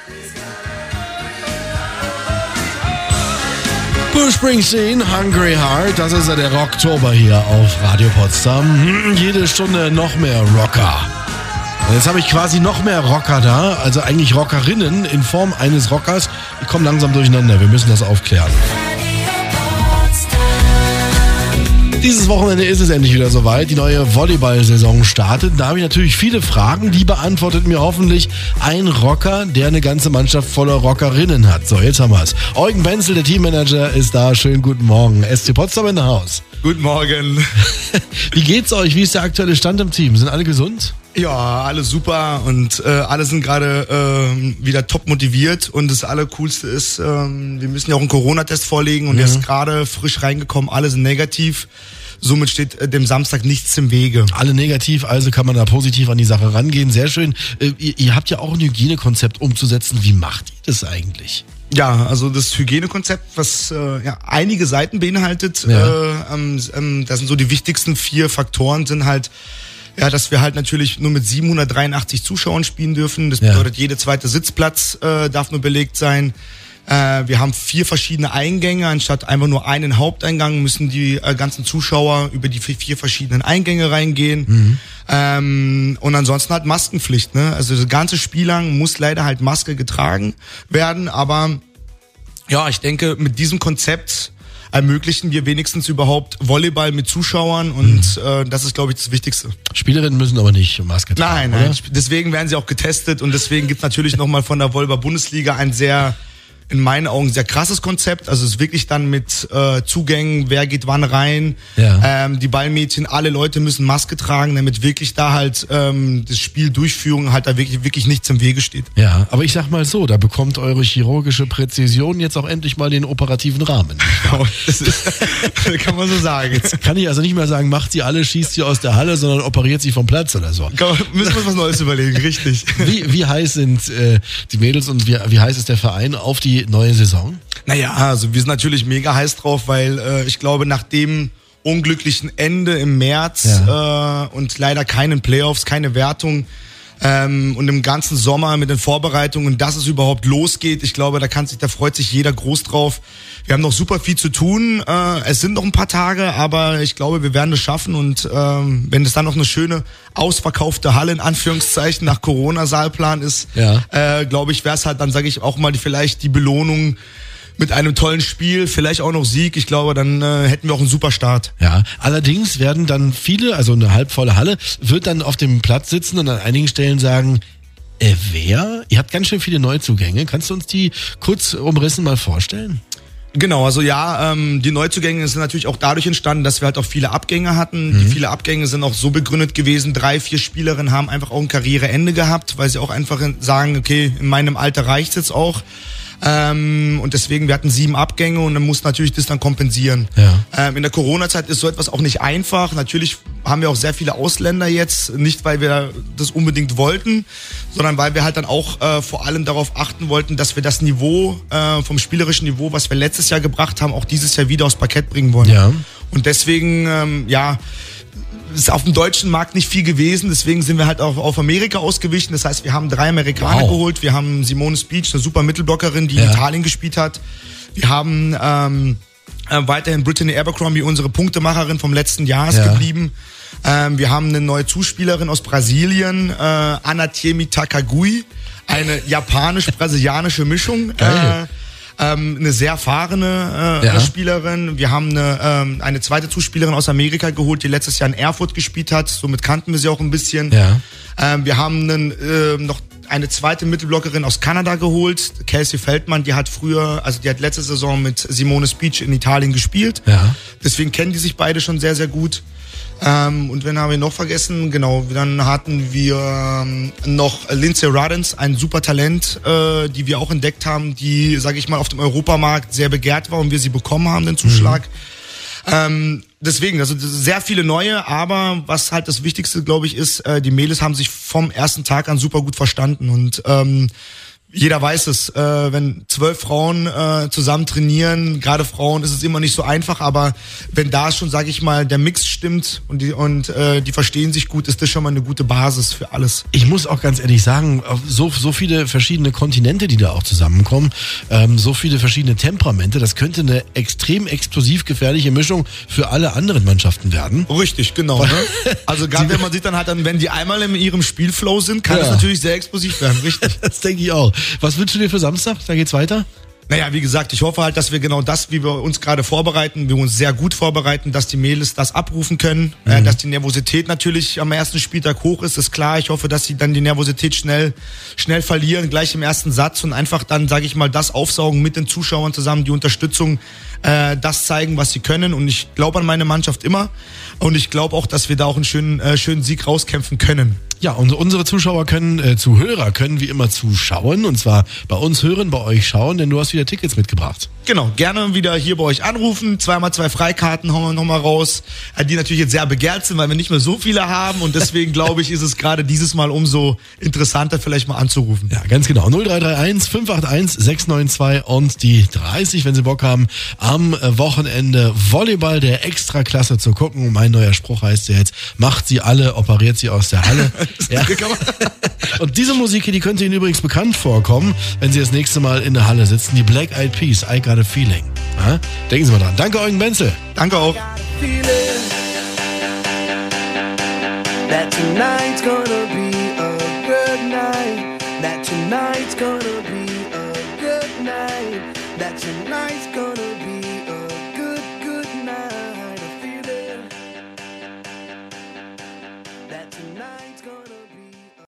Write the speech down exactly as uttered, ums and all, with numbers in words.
Bruce Springsteen, Hungry Heart, das ist ja der Rocktober hier auf Radio Potsdam. Jede Stunde noch mehr Rocker. Und jetzt habe ich quasi noch mehr Rocker da, also eigentlich Rockerinnen in Form eines Rockers. Die kommen langsam durcheinander, wir müssen das aufklären. Dieses Wochenende ist es endlich wieder soweit. Die neue Volleyball-Saison startet. Da habe ich natürlich viele Fragen. Die beantwortet mir hoffentlich ein Rocker, der eine ganze Mannschaft voller Rockerinnen hat. So, jetzt haben wir es. Eugen Benzel, der Teammanager, ist da. Schönen guten Morgen. S C Potsdam in der Haus. Guten Morgen. Wie geht's euch? Wie ist der aktuelle Stand im Team? Sind alle gesund? Ja, alle super und äh, alle sind gerade äh, wieder top motiviert und das Allercoolste ist, äh, wir müssen ja auch einen Corona-Test vorlegen und mhm. der ist gerade frisch reingekommen, alle sind negativ. Somit steht äh, dem Samstag nichts im Wege. Alle negativ, also kann man da positiv an die Sache rangehen. Sehr schön. Äh, ihr, ihr habt ja auch ein Hygienekonzept umzusetzen. Wie macht ihr das eigentlich? Ja, also das Hygienekonzept, was äh, ja einige Seiten beinhaltet, ja. äh, ähm, ähm, das sind so die wichtigsten vier Faktoren, sind halt ja, dass wir halt natürlich nur mit siebenhundertdreiundachtzig Zuschauern spielen dürfen. Das bedeutet, ja. jede zweite Sitzplatz äh, darf nur belegt sein. Äh, wir haben vier verschiedene Eingänge. Anstatt einfach nur einen Haupteingang müssen die äh, ganzen Zuschauer über die vier, vier verschiedenen Eingänge reingehen. Mhm. Ähm, und ansonsten halt Maskenpflicht. Ne? Also das ganze Spiel lang muss leider halt Maske getragen werden. Aber ja, ich denke, mit diesem Konzept ermöglichen wir wenigstens überhaupt Volleyball mit Zuschauern und mhm. äh, das ist, glaube ich, das Wichtigste. Spielerinnen müssen aber nicht Maske tragen, Nein, nein, oder? Deswegen werden sie auch getestet und deswegen gibt es natürlich nochmal von der Volleyball-Bundesliga ein sehr, in meinen Augen, sehr krasses Konzept. Also es ist wirklich dann mit äh, Zugängen, wer geht wann rein, ja. ähm, die Ballmädchen, alle Leute müssen Maske tragen, damit wirklich da halt ähm, das Spiel Durchführung halt da wirklich, wirklich nichts im Wege steht. Ja, aber ich sag mal so, da bekommt eure chirurgische Präzision jetzt auch endlich mal den operativen Rahmen. Das ist, kann man so sagen. Jetzt kann ich also nicht mehr sagen, macht sie alle, schießt sie aus der Halle, sondern operiert sie vom Platz oder so. Kann man, müssen wir uns was Neues überlegen, richtig. Wie, wie heiß sind äh, die Mädels und wie, wie heiß ist der Verein auf die neue Saison? Naja, also wir sind natürlich mega heiß drauf, weil äh, ich glaube, nach dem unglücklichen Ende im März ja. äh, und leider keinen Playoffs, keine Wertung ähm, und im ganzen Sommer mit den Vorbereitungen, dass es überhaupt losgeht, ich glaube, da kann sich, da freut sich jeder groß drauf. Wir haben noch super viel zu tun. Äh, es sind noch ein paar Tage, aber ich glaube, wir werden es schaffen. Und ähm, wenn es dann noch eine schöne ausverkaufte Halle in Anführungszeichen nach Corona-Saalplan ist, ja. äh, glaube ich, wäre es halt dann, sage ich auch mal, die, vielleicht die Belohnung mit einem tollen Spiel, vielleicht auch noch Sieg. Ich glaube, dann äh, hätten wir auch einen super Start. Ja, allerdings werden dann viele, also eine halbvolle Halle, wird dann auf dem Platz sitzen und an einigen Stellen sagen, äh, wer? Ihr habt ganz schön viele Neuzugänge. Kannst du uns die kurz umrissen mal vorstellen? Genau, also ja, ähm, die Neuzugänge sind natürlich auch dadurch entstanden, dass wir halt auch viele Abgänge hatten. Mhm. Die viele Abgänge sind auch so begründet gewesen, drei, vier Spielerinnen haben einfach auch ein Karriereende gehabt, weil sie auch einfach sagen, okay, in meinem Alter reicht's jetzt auch. Ähm, und deswegen, wir hatten sieben Abgänge und dann muss natürlich das dann kompensieren. Ja. Ähm, in der Corona-Zeit ist so etwas auch nicht einfach. Natürlich haben wir auch sehr viele Ausländer jetzt, nicht weil wir das unbedingt wollten, sondern weil wir halt dann auch äh, vor allem darauf achten wollten, dass wir das Niveau, äh, vom spielerischen Niveau, was wir letztes Jahr gebracht haben, auch dieses Jahr wieder aufs Parkett bringen wollen. Ja. Und deswegen, ähm, ja, ist auf dem deutschen Markt nicht viel gewesen, deswegen sind wir halt auch auf Amerika ausgewichen. Das heißt, wir haben drei Amerikaner wow. geholt. Wir haben Simone Speech, eine super Mittelblockerin, die ja. in Italien gespielt hat. Wir haben ähm, äh, weiterhin Brittany Abercrombie, unsere Punktemacherin vom letzten Jahr ist ja. geblieben. Ähm, wir haben eine neue Zuspielerin aus Brasilien, äh, Anatiemi Takagui, eine japanisch-brasilianische Mischung. Geil. Äh, Ähm, eine sehr erfahrene äh, ja. Spielerin. Wir haben eine, ähm, eine zweite Zuspielerin aus Amerika geholt, die letztes Jahr in Erfurt gespielt hat. Somit kannten wir sie auch ein bisschen. Ja. Ähm, wir haben einen, äh, noch eine zweite Mittelblockerin aus Kanada geholt, Kelsey Feldmann. Die hat früher, also die hat letzte Saison mit Simone Speech in Italien gespielt. Ja. Deswegen kennen die sich beide schon sehr, sehr gut. Ähm, und wen haben wir noch vergessen? Genau, dann hatten wir ähm, noch Lindsay Ruddens, ein super Talent, äh, die wir auch entdeckt haben, die, sage ich mal, auf dem Europamarkt sehr begehrt war und wir sie bekommen haben, den Zuschlag. Mhm. Ähm, deswegen, also sehr viele neue, aber was halt das Wichtigste, glaube ich, ist, äh, die Mädels haben sich vom ersten Tag an super gut verstanden und ähm, jeder weiß es, äh, wenn zwölf Frauen äh, zusammen trainieren, gerade Frauen, ist es immer nicht so einfach, aber wenn da schon, sage ich mal, der Mix stimmt und die und äh, die verstehen sich gut, ist das schon mal eine gute Basis für alles. Ich muss auch ganz ehrlich sagen, so so viele verschiedene Kontinente, die da auch zusammenkommen, ähm, so viele verschiedene Temperamente, das könnte eine extrem explosiv gefährliche Mischung für alle anderen Mannschaften werden. Richtig, genau. Ne? Also gerade wenn man sieht dann halt dann, wenn die einmal in ihrem Spielflow sind, kann es ja. natürlich sehr explosiv werden, richtig. Das denke ich auch. Was wünschst du dir für Samstag? Da geht's weiter? Naja, wie gesagt, ich hoffe halt, dass wir genau das, wie wir uns gerade vorbereiten, wir uns sehr gut vorbereiten, dass die Mädels das abrufen können, mhm. äh, dass die Nervosität natürlich am ersten Spieltag hoch ist, ist klar. Ich hoffe, dass sie dann die Nervosität schnell schnell verlieren, gleich im ersten Satz und einfach dann, sage ich mal, das aufsaugen mit den Zuschauern zusammen, die Unterstützung, äh, das zeigen, was sie können. Und ich glaube an meine Mannschaft immer und ich glaube auch, dass wir da auch einen schönen, äh, schönen Sieg rauskämpfen können. Ja, und unsere Zuschauer können, äh, Zuhörer können wie immer zuschauen und zwar bei uns hören, bei euch schauen, denn du hast wieder Tickets mitgebracht. Genau, gerne wieder hier bei euch anrufen, zweimal zwei Freikarten hauen wir nochmal raus, die natürlich jetzt sehr begehrt sind, weil wir nicht mehr so viele haben und deswegen glaube ich, ist es gerade dieses Mal umso interessanter, vielleicht mal anzurufen. Ja, ganz genau, null drei drei eins fünf acht eins sechs neun zwei und die dreißig, wenn Sie Bock haben, am Wochenende Volleyball der Extraklasse zu gucken. Mein neuer Spruch heißt ja jetzt, macht sie alle, operiert sie aus der Halle. Ja. Und diese Musik hier, die könnte Ihnen übrigens bekannt vorkommen, wenn Sie das nächste Mal in der Halle sitzen. Die Black Eyed Peas, I Got a Feeling. Ja? Denken Sie mal dran. Danke, Eugen Benzel. Danke auch. That tonight's gonna be a good night. That tonight's gonna be a good night. That tonight's gonna